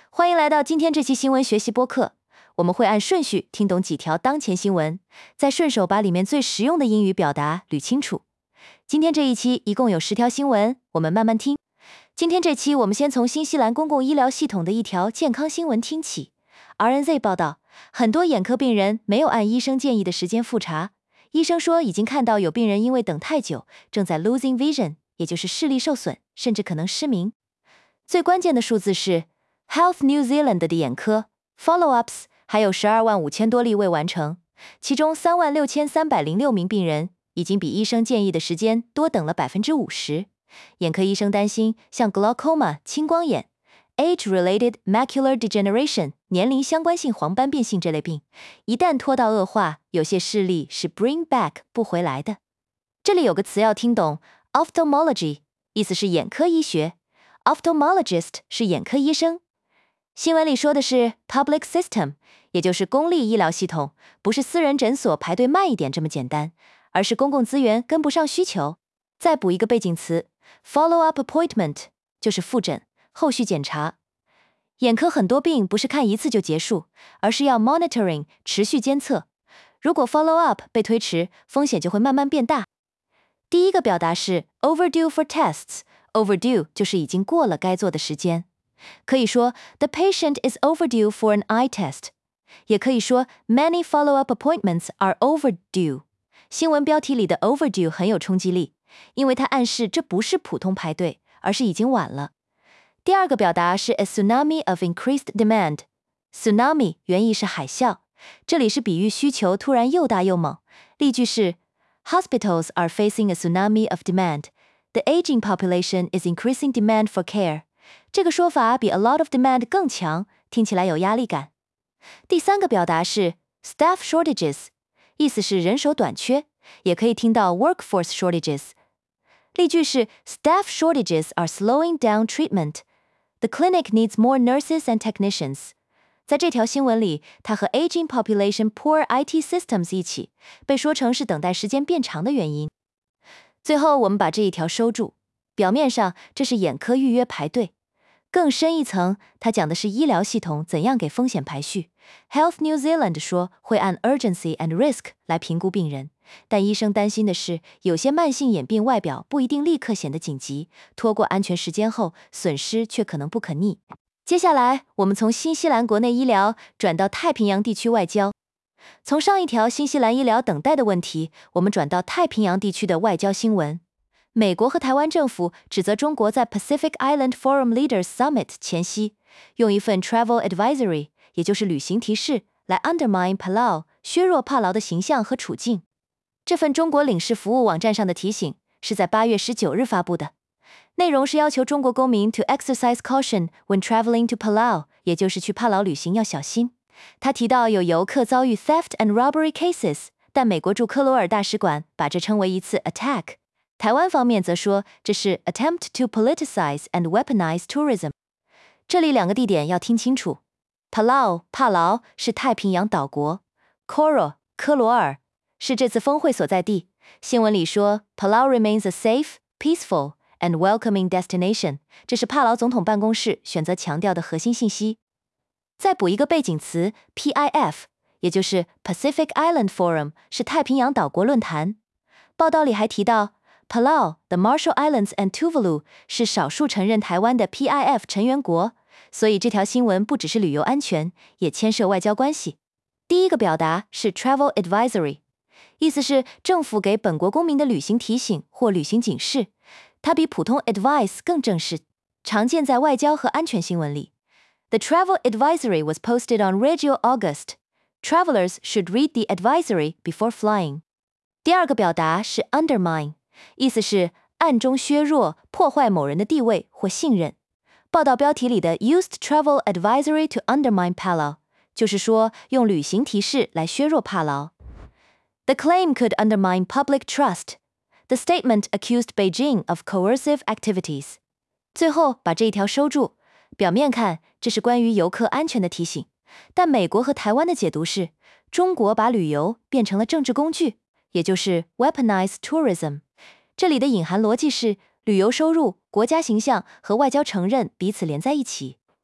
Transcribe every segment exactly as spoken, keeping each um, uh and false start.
欢迎来到今天这期新闻学习播客，我们会按顺序听懂几条当前新闻，再顺手把里面最实用的英语表达捋清楚。今天这一期一共有十条新闻，我们慢慢听。今天这期我们先从新西兰公共医疗系统的一条健康新闻听起。R N Z 报道，很多眼科病人没有按医生建议的时间复查，医生说已经看到有病人因为等太久，正在 losing vision， 也就是视力受损，甚至可能失明。最关键的数字是 Health New Zealand 的眼科 follow-ups 还有十二万五千多例未完成，其中三万六千三百零六名病人已经比医生建议的时间多等了 百分之五十。 眼科医生担心像 glaucoma 青光眼、 age-related macular degeneration 年龄相关性黄斑变性这类病，一旦拖到恶化，有些视力是 bring back 不回来的。这里有个词要听懂， ophthalmology 意思是眼科医学， ophthalmologist 是眼科医生。新闻里说的是 public system， 也就是公立医疗系统，不是私人诊所排队慢一点这么简单，而是公共资源跟不上需求。再补一个背景词 follow-up appointment， 就是复诊、后续检查。眼科很多病不是看一次就结束，而是要 monitoring 持续监测。如果 follow-up 被推迟，风险就会慢慢变大。第一个表达是 overdue for tests， overdue 就是已经过了该做的时间。可以说 the patient is overdue for an eye test， 也可以说 many follow-up appointments are overdue。 新闻标题里的 overdue 很有冲击力，因为它暗示这不是普通排队，而是已经晚了。第二个表达是 a tsunami of increased demand， tsunami 原意是海啸，这里是比喻需求突然又大又猛。例句是 Hospitals are facing a tsunami of demand. The aging population is increasing demand for care。这个说法比 a lot of demand 更强，听起来有压力感。第三个表达是 staff shortages， 意思是人手短缺，也可以听到 workforce shortages。例句是 staff shortages are slowing down treatment. The clinic needs more nurses and technicians。 在这条新闻里，它和 aging population poor I T systems 一起被说成是等待时间变长的原因。最后我们把这一条收住，表面上这是眼科预约排队，更深一层，它讲的是医疗系统怎样给风险排序。 Health New Zealand 说会按 urgency and risk 来评估病人，但医生担心的是有些慢性眼病外表不一定立刻显得紧急，拖过安全时间后，损失却可能不可逆。接下来我们从新西兰国内医疗转到太平洋地区外交。从上一条新西兰医疗等待的问题，我们转到太平洋地区的外交新闻。美国和台湾政府指责中国在 Pacific Island Forum Leaders Summit 前夕，用一份 travel advisory， 也就是旅行提示，来 undermine Palau， 削弱帕劳的形象和处境。这份中国领事服务网站上的提醒是在八月十九日发布的，内容是要求中国公民 to exercise caution when traveling to Palau， 也就是去帕劳旅行要小心。他提到有游客遭遇 theft and robbery cases， 但美国驻科罗尔大使馆把这称为一次 attack。台湾方面则说这是 attempt to politicize and weaponize tourism。 这里两个地点要听清楚， Palau 帕劳是太平洋岛国， Coral 科罗尔是这次峰会所在地。新闻里说 Palau remains a safe, peaceful and welcoming destination， 这是帕劳总统办公室选择强调的核心信息。再补一个背景词 P I F， 也就是 Pacific Island Forum， 是太平洋岛国论坛。报道里还提到Palau, the Marshall Islands and Tuvalu 是少数承认台湾的 P I F 成员国，所以这条新闻不只是旅游安全，也牵涉外交关系。第一个表达是 travel advisory， 意思是政府给本国公民的旅行提醒或旅行警示，它比普通 advice 更正式，常见在外交和安全新闻里。The travel advisory was posted on Radio August. Travelers should read the advisory before flying. 第二个表达是 undermine，意思是暗中削弱、破坏某人的地位或信任。报道标题里的 used travel advisory to undermine Palau， 就是说用旅行提示来削弱帕劳。The claim could undermine public trust. The statement accused Beijing of coercive activities。 最后把这一条收住，表面看这是关于游客安全的提醒，但美国和台湾的解读是中国把旅游变成了政治工具，也就是 weaponize tourism。这里的隐含逻辑是旅游收入、国家形象和外交承认彼此连在一起。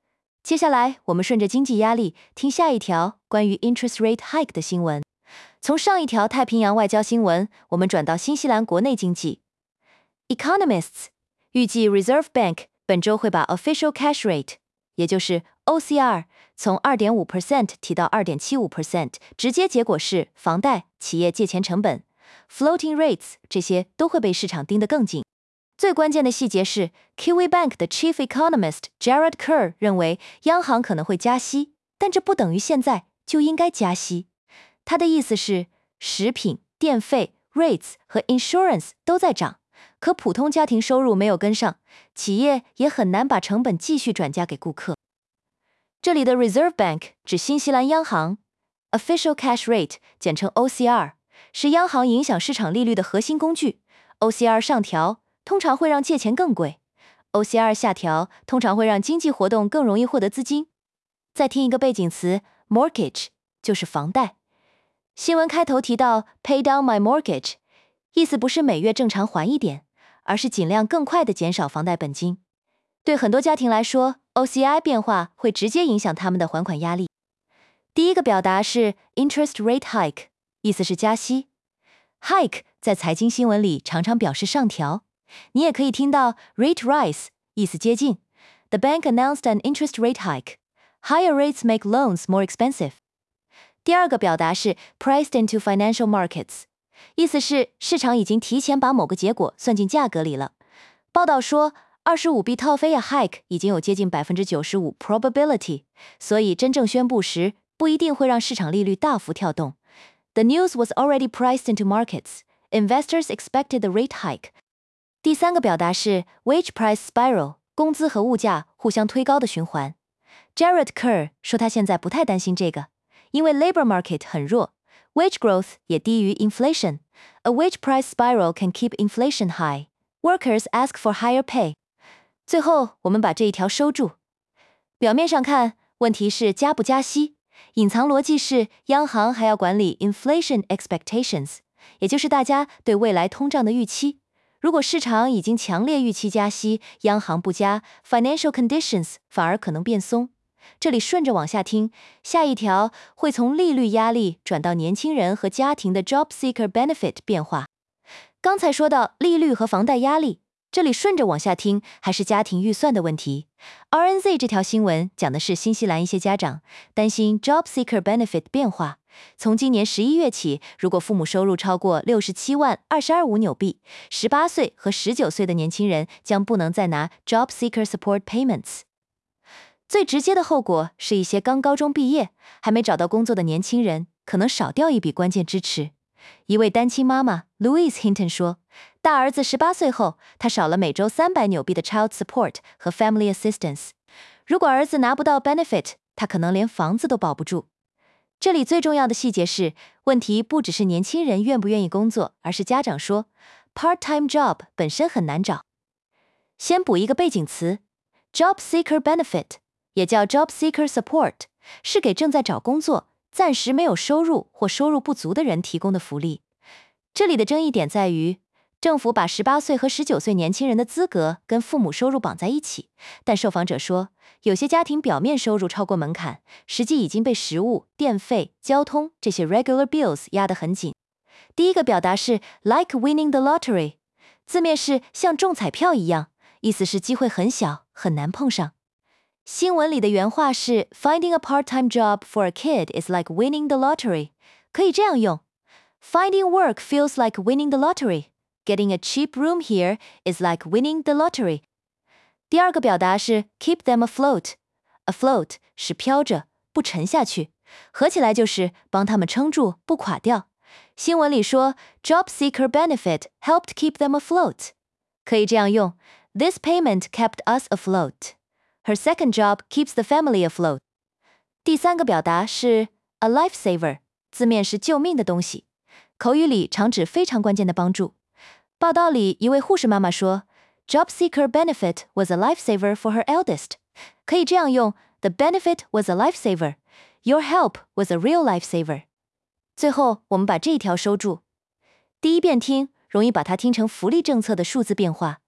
接下来，我们顺着经济压力听下一条关于 interest rate hike 的新闻。从上一条太平洋外交新闻，我们转到新西兰国内经济。Economists 预计 Reserve Bank 本周会把 official cash rate， 也就是 O C R 从 百分之二点五 提到 百分之二点七五， 直接结果是房贷、企业借钱成本、floating rates 这些都会被市场盯得更紧。最关键的细节是 Kiwi Bank 的 Chief Economist Jared Kerr 认为央行可能会加息，但这不等于现在就应该加息。他的意思是，食品、电费、rates 和 insurance 都在涨，可普通家庭收入没有跟上，企业也很难把成本继续转嫁给顾客。这里的 Reserve Bank 指新西兰央行 ，Official Cash Rate 简称 O C R 是央行影响市场利率的核心工具。O C R 上调通常会让借钱更贵 ，O C R 下调通常会让经济活动更容易获得资金。再听一个背景词 mortgage 就是房贷。新闻开头提到 pay down my mortgage， 意思不是每月正常还一点，而是尽量更快地减少房贷本金。对很多家庭来说 ，O C I 变化会直接影响他们的还款压力。第一个表达是 interest rate hike， 意思是加息。hike 在财经新闻里常常表示上调。你也可以听到 rate rise， 意思接近。The bank announced an interest rate hike. Higher rates make loans more expensive. 第二个表达是 priced into financial markets， 意思是市场已经提前把某个结果算进价格里了。报道说，二十五 B 套费 hike 已经有接近 百分之九十五 probability， 所以真正宣布时不一定会让市场利率大幅跳动。The news was already priced into markets. Investors expected the rate hike. 第三个表达是 wage price spiral， 工资和物价互相推高的循环。Jared Kerr 说他现在不太担心这个，因为 labor market 很弱 ，wage growth 也低于 inflation。A wage price spiral can keep inflation high. Workers ask for higher pay. 最后，我们把这一条收住。表面上看，问题是加不加息，隐藏逻辑是央行还要管理 inflation expectations， 也就是大家对未来通胀的预期。如果市场已经强烈预期加息，央行不加 ，financial conditions 反而可能变松。这里顺着往下听，下一条会从利率压力转到年轻人和家庭的 job seeker benefit 变化。刚才说到利率和房贷压力，这里顺着往下听还是家庭预算的问题。R N Z 这条新闻讲的是新西兰一些家长担心 job seeker benefit 变化。从今年十一月起，如果父母收入超过六十七万二十二五纽币，十八岁和十九岁的年轻人将不能再拿 job seeker support payments。最直接的后果是一些刚高中毕业还没找到工作的年轻人可能少掉一笔关键支持。一位单亲妈妈 Louise Hinton 说，大儿子十八岁后，他少了每周三百纽币的 child support 和 family assistance。如果儿子拿不到 benefit， 他可能连房子都保不住。这里最重要的细节是，问题不只是年轻人愿不愿意工作，而是家长说 part-time job 本身很难找。先补一个背景词 job seeker benefit， 也叫 job seeker support， 是给正在找工作、暂时没有收入或收入不足的人提供的福利。这里的争议点在于，政府把十八岁和十九岁年轻人的资格跟父母收入绑在一起，但受访者说，有些家庭表面收入超过门槛，实际已经被食物、电费、交通这些 regular bills 压得很紧。第一个表达是 like winning the lottery， 字面是像中彩票一样，意思是机会很小，很难碰上。新闻里的原话是 finding a part-time job for a kid is like winning the lottery， 可以这样用 Finding work feels like winning the lottery。Getting a cheap room here is like winning the lottery. 第二个表达是 keep them afloat. Afloat 是飘着，不沉下去，合起来就是帮他们撑住，不垮掉。新闻里说 job seeker benefit helped keep them afloat. 可以这样用 This payment kept us afloat. Her second job keeps the family afloat. 第三个表达是 a lifesaver， 字面是救命的东西，口语里常指非常关键的帮助。报道里一位护士妈妈说 Job seeker benefit was a lifesaver for her eldest。 可以这样用 The benefit was a lifesaver. Your help was a real lifesaver. 最后我们把这一条收住。第一遍听容易把它听成福利政策的数字变化，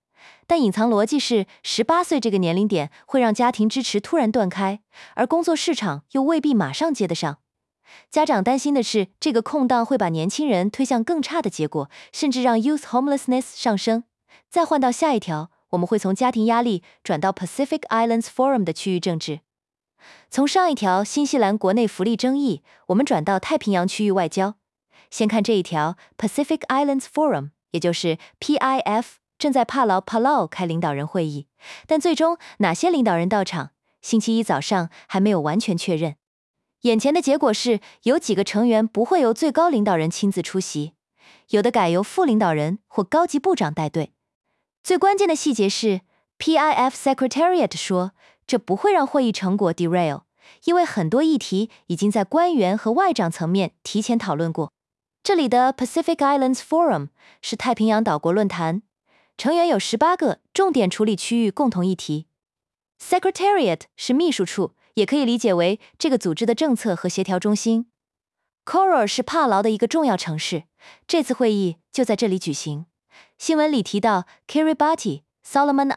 但隐藏逻辑是，十八岁这个年龄点会让家庭支持突然断开，而工作市场又未必马上接得上。家长担心的是，这个空档会把年轻人推向更差的结果，甚至让 youth homelessness 上升。再换到下一条，我们会从家庭压力转到 Pacific Islands Forum 的区域政治。从上一条新西兰国内福利争议，我们转到太平洋区域外交。先看这一条 Pacific Islands Forum， 也就是 P I F， 正在帕劳 Palau 开领导人会议，但最终哪些领导人到场，星期一早上还没有完全确认。眼前的结果是，有几个成员不会由最高领导人亲自出席，有的改由副领导人或高级部长带队。最关键的细节是 ，P I F Secretariat 说，这不会让会议成果 derail， 因为很多议题已经在官员和外长层面提前讨论过。这里的 Pacific Islands Forum 是太平洋岛国论坛，成员有十八个，重点处理区域共同议题。Secretariat 是秘书处，也可以理解为这个组织的政策和协调中心。Koror 是帕劳的一个重要城市，这次会议就在这里举行。新闻里提到 Kiribati、Solomon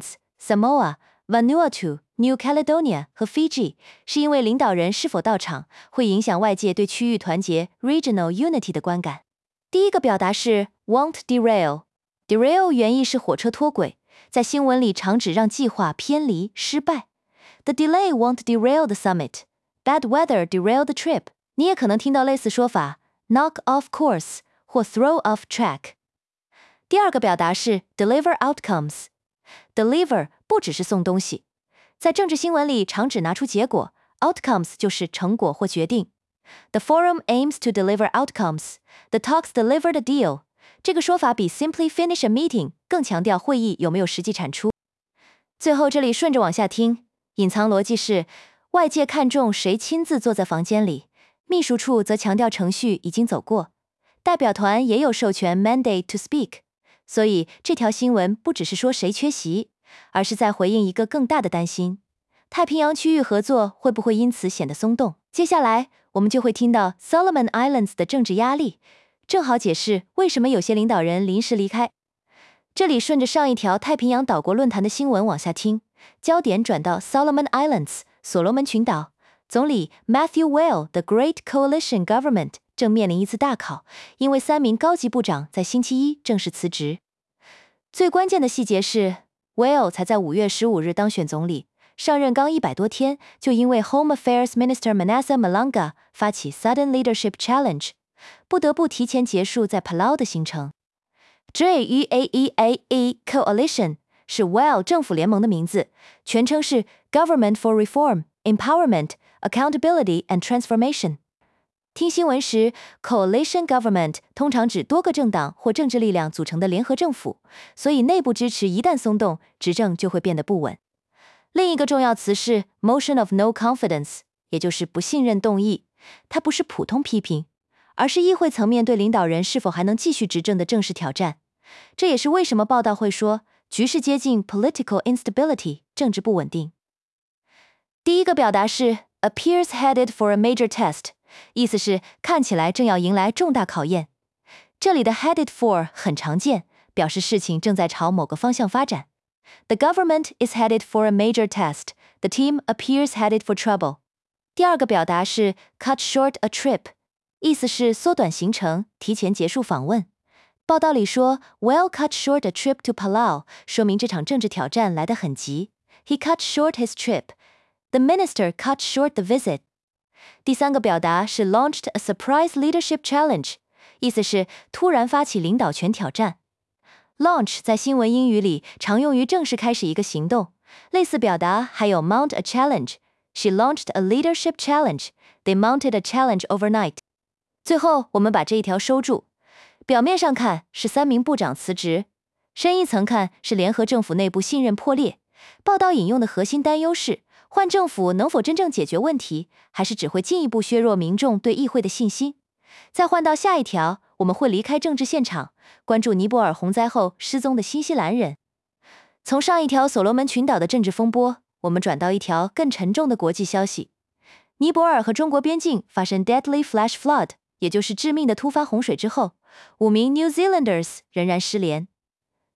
Islands、Samoa、Vanuatu、New Caledonia 和 Fiji， 是因为领导人是否到场会影响外界对区域团结 regional unity 的观感。第一个表达是 won't derail。derail 原意是火车脱轨，在新闻里常指让计划偏离、失败。The delay won't derail the summit. Bad weather derailed the trip. 你也可能听到类似说法 knock off course 或 throw off track。第二个表达是 deliver outcomes。deliver 不只是送东西，在政治新闻里常指拿出结果 ，outcomes 就是成果或决定。The forum aims to deliver outcomes. The talks delivered a deal. 这个说法比 simply finish a meeting 更强调会议有没有实际产出。最后这里顺着往下听，隐藏逻辑是外界看重谁亲自坐在房间里，秘书处则强调程序已经走过，代表团也有授权 mandate to speak。所以这条新闻不只是说谁缺席，而是在回应一个更大的担心：太平洋区域合作会不会因此显得松动？接下来我们就会听到 Solomon Islands 的政治压力，正好解释为什么有些领导人临时离开。这里顺着上一条太平洋岛国论坛的新闻往下听，焦点转到 Solomon Islands 所罗门群岛，总理 Matthew Whale 的 Great Coalition Government 正面临一次大考，因为三名高级部长在星期一正式辞职。最关键的细节是 Whale 才在五月十五日当选总理，上任刚一百多天，就因为 Home Affairs Minister Manasseh Malanga 发起 Sudden Leadership Challenge， 不得不提前结束在 Palau 的行程。G E A E A E Coalition 是 Whale 政府联盟的名字，全称是 Government for Reform, Empowerment, Accountability and Transformation。听新闻时 ，coalition government 通常指多个政党或政治力量组成的联合政府，所以内部支持一旦松动，执政就会变得不稳。另一个重要词是 motion of no confidence， 也就是不信任动议，它不是普通批评，而是议会层面对领导人是否还能继续执政的正式挑战。这也是为什么报道会说局势接近 political instability， 政治不稳定。第一个表达是 appears headed for a major test， 意思是看起来正要迎来重大考验。这里的 headed for 很常见，表示事情正在朝某个方向发展。The government is headed for a major test. The team appears headed for trouble. 第二个表达是 cut short a trip， 意思是缩短行程，提前结束访问。报道里说 Well cut short a trip to Palau， 说明这场政治挑战来得很急。He cut short his trip. The minister cut short the visit. 第三个表达是 launched a surprise leadership challenge， 意思是突然发起领导权挑战。Launch 在新闻英语里常用于正式开始一个行动，类似表达还有 mount a challenge。She launched a leadership challenge. They mounted a challenge overnight. 最后我们把这一条收住。表面上看是三名部长辞职，深一层看是联合政府内部信任破裂。报道引用的核心担忧是，换政府能否真正解决问题，还是只会进一步削弱民众对议会的信心。再换到下一条，我们会离开政治现场，关注尼泊尔洪灾后失踪的新西兰人。从上一条所罗门群岛的政治风波，我们转到一条更沉重的国际消息。尼泊尔和中国边境发生 deadly flash flood， 也就是致命的突发洪水之后，五名 New Zealanders 仍然失联。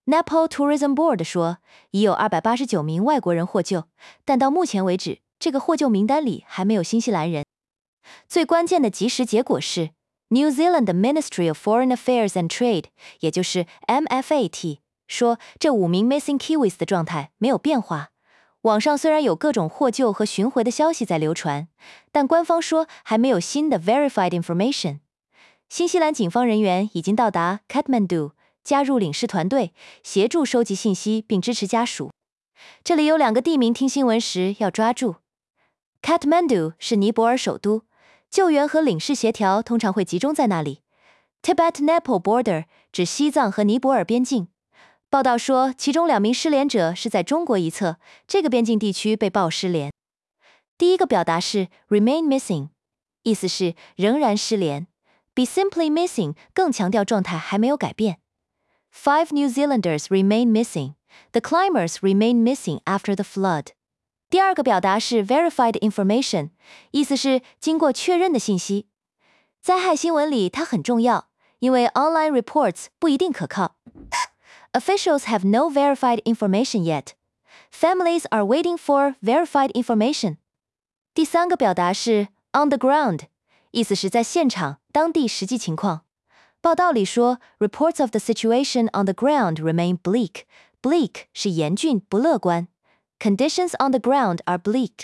Nepal Tourism Board 说，已有二百八十九名外国人获救，但到目前为止，这个获救名单里还没有新西兰人。最关键的即时结果是 New Zealand 的 Ministry of Foreign Affairs and Trade， 也就是 M F A T， 说这五名 Missing Kiwis 的状态没有变化。网上虽然有各种获救和寻回的消息在流传，但官方说还没有新的 verified information。新西兰警方人员已经到达 Kathmandu， 加入领事团队，协助收集信息并支持家属。这里有两个地名，听新闻时要抓住。Kathmandu 是尼泊尔首都，救援和领事协调通常会集中在那里。Tibet-Nepal border 指西藏和尼泊尔边境。报道说，其中两名失联者是在中国一侧，这个边境地区被曝失联。第一个表达是 remain missing， 意思是仍然失联，比 simply missing 更强调状态还没有改变。Five New Zealanders remain missing. The climbers remain missing after the flood. 第二个表达是 verified information， 意思是经过确认的信息。灾害新闻里它很重要，因为 online reports 不一定可靠。Officials have no verified information yet. Families are waiting for verified information. 第三个表达是 on the ground， 意思是在现场，当地实际情况。报道里说 reports of the situation on the ground remain bleak. Bleak 是严峻、不乐观。Conditions on the ground are bleak.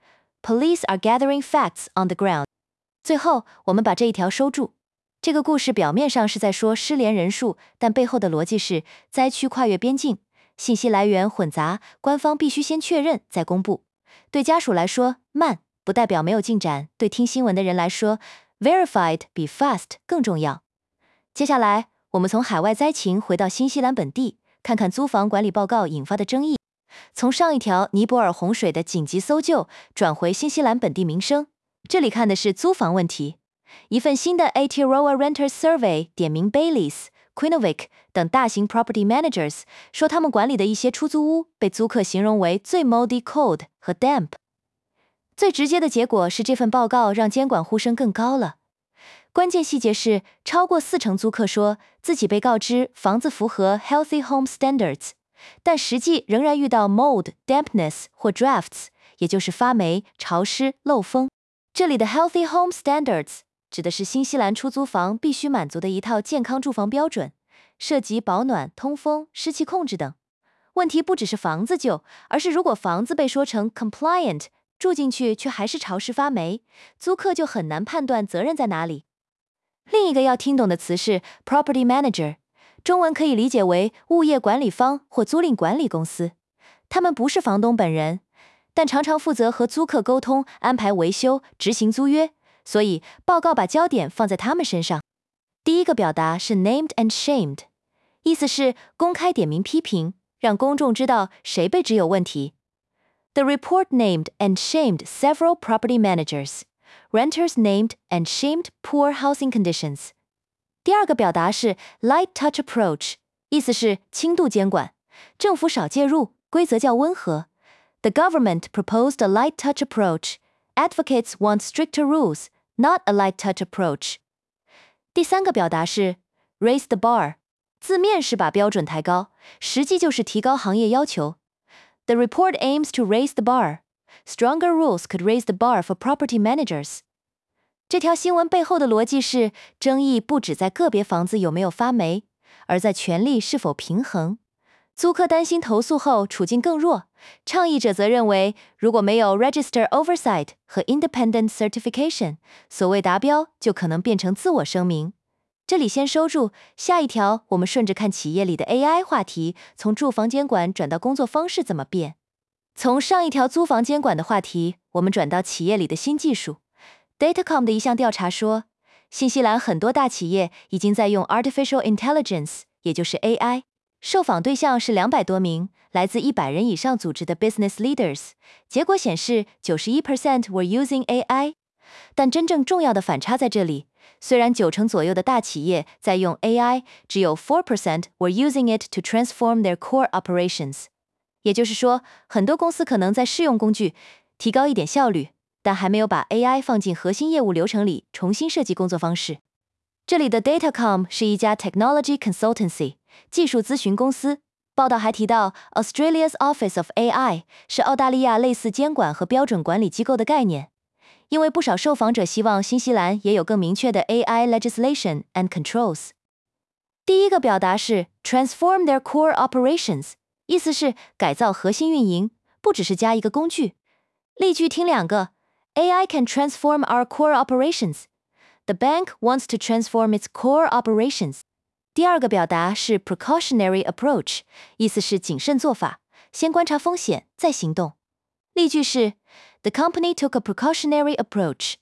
Police are gathering facts on the ground. 最后，我们把这一条收住。这个故事表面上是在说失联人数，但背后的逻辑是灾区跨越边境，信息来源混杂，官方必须先确认再公布。对家属来说，慢不代表没有进展；对听新闻的人来说 ，verified 比 fast 更重要。接下来，我们从海外灾情回到新西兰本地，看看租房管理报告引发的争议。从上一条尼泊尔洪水的紧急搜救转回新西兰本地民生，这里看的是租房问题。一份新的 Aotearoa Renters Survey 点名 Baileys、Quinnovic 等大型 property managers， 说他们管理的一些出租屋被租客形容为最 moldy、cold 和 damp。最直接的结果是这份报告让监管呼声更高了。关键细节是，超过四成租客说自己被告知房子符合 Healthy Home Standards， 但实际仍然遇到 mold、dampness 或 drafts， 也就是发霉、潮湿、漏风。这里的 Healthy Home Standards 指的是新西兰出租房必须满足的一套健康住房标准，涉及保暖、通风、湿气控制等。问题不只是房子旧，而是如果房子被说成 compliant， 住进去却还是潮湿发霉，租客就很难判断责任在哪里。另一个要听懂的词是 property manager， 中文可以理解为物业管理方或租赁管理公司。他们不是房东本人，但常常负责和租客沟通、安排维修、执行租约，所以报告把焦点放在他们身上。第一个表达是 named and shamed， 意思是公开点名批评，让公众知道谁被指有问题。The report named and shamed several property managers. Renters named and shamed poor housing conditions. 第二个表达是 light touch approach， 意思是轻度监管，政府少介入，规则较温和。The government proposed a light touch approach. Advocates want stricter rules, not a light touch approach. 第三个表达是 raise the bar， 字面是把标准抬高，实际就是提高行业要求。The report aims to raise the bar.Stronger rules could raise the bar for property managers. 这条新闻背后的逻辑是，争议不只在个别房子有没有发霉，而在权力是否平衡。租客担心投诉后处境更弱，倡议者则认为，如果没有 register oversight 和 independent certification， 所谓达标就可能变成自我声明。这里先收住，下一条我们顺着看企业里的 A I 话题，从住房监管转到工作方式怎么变。从上一条租房监管的话题，我们转到企业里的新技术。Datacom 的一项调查说，新西兰很多大企业已经在用 Artificial Intelligence， 也就是 A I。受访对象是两百多名，来自一百人以上组织的 business leaders。结果显示 百分之九十一 were using A I。但真正重要的反差在这里，虽然九成左右的大企业在用 A I， 只有 百分之四 were using it to transform their core operations。也就是说，很多公司可能在试用工具，提高一点效率，但还没有把 A I 放进核心业务流程里，重新设计工作方式。这里的 Datacom 是一家 technology consultancy 技术咨询公司， 报道还提到 Australia's Office of A I 是澳大利亚类似监管和标准管理机构的概念，因为不少受访者希望新西兰也有更明确的 A I legislation and controls。第一个表达是 transform their core operations， 意思是改造核心运营，不只是加一个工具。例句听两个 ，A I can transform our core operations。The bank wants to transform its core operations。第二个表达是 precautionary approach， 意思是谨慎做法，先观察风险，再行动。例句是 The company took a precautionary approach.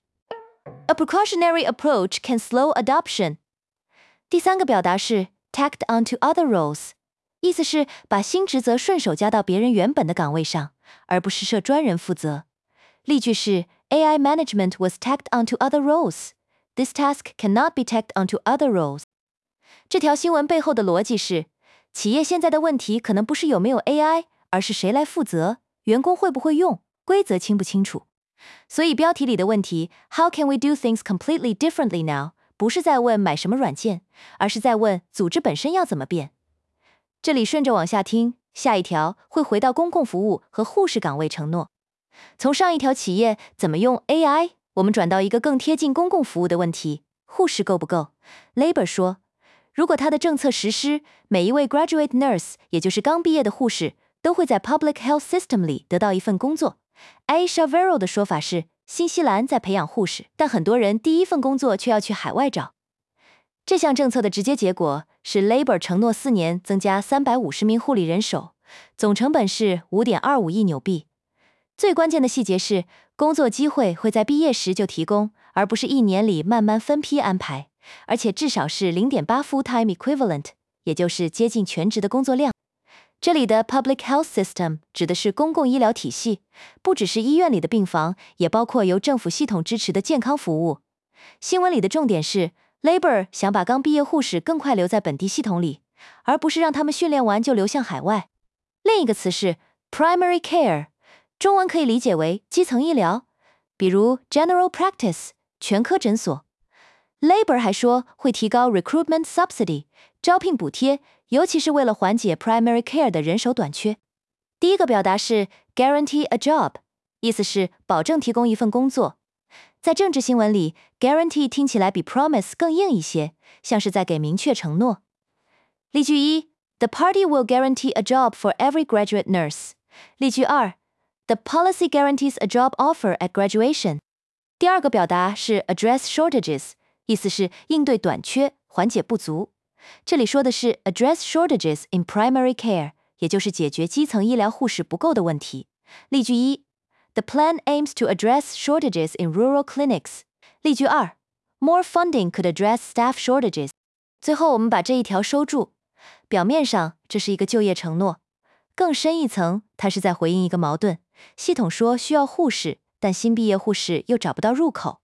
A precautionary approach can slow adoption. 第三个表达是 tacked onto other roles， 意思是把新职责顺手加到别人原本的岗位上，而不是设专人负责。例句是 A I management was tacked onto other roles. This task cannot be tacked onto other roles. 这条新闻背后的逻辑是，企业现在的问题可能不是有没有 A I， 而是谁来负责，员工会不会用，规则清不清楚。所以标题里的问题 How can we do things completely differently now？ 不是在问买什么软件，而是在问组织本身要怎么变。这里顺着往下听，下一条会回到公共服务和护士岗位承诺。从上一条企业怎么用 A I， 我们转到一个更贴近公共服务的问题，护士够不够？ Labour 说，如果他的政策实施，每一位 graduate nurse， 也就是刚毕业的护士，都会在 public health system 里得到一份工作。Aisha Vero 的说法是，新西兰在培养护士，但很多人第一份工作却要去海外找。这项政策的直接结果是 Labour 承诺四年增加三百五十名护理人手，总成本是 五点二五亿纽币。最关键的细节是，工作机会会在毕业时就提供，而不是一年里慢慢分批安排，而且至少是 零点八 full-time equivalent， 也就是接近全职的工作量。这里的 public health system 指的是公共医疗体系，不只是医院里的病房，也包括由政府系统支持的健康服务。新闻里的重点是 Labour 想把刚毕业护士更快留在本地系统里，而不是让他们训练完就流向海外。另一个词是 primary care， 中文可以理解为基层医疗，比如 general practice 全科诊所。Labour 还说会提高 recruitment subsidy 招聘补贴，尤其是为了缓解 primary care 的人手短缺。第一个表达是 guarantee a job， 意思是保证提供一份工作。在政治新闻里 guarantee 听起来比 promise 更硬一些，像是在给明确承诺。例句一 The party will guarantee a job for every graduate nurse。 例句二 The policy guarantees a job offer at graduation。 第二个表达是 address shortages， 意思是应对短缺，缓解不足。这里说的是 address shortages in primary care， 也就是解决基层医疗护士不够的问题。例句一 The plan aims to address shortages in rural clinics。 例句二 More funding could address staff shortages。 最后我们把这一条收住，表面上这是一个就业承诺，更深一层它是在回应一个矛盾，系统说需要护士，但新毕业护士又找不到入口。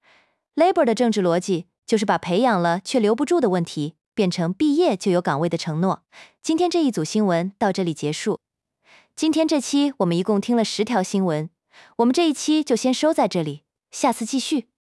Labour 的政治逻辑就是把培养了却留不住的问题变成毕业就有岗位的承诺。今天这一组新闻到这里结束。今天这期我们一共听了十条新闻，我们这一期就先收在这里，下次继续。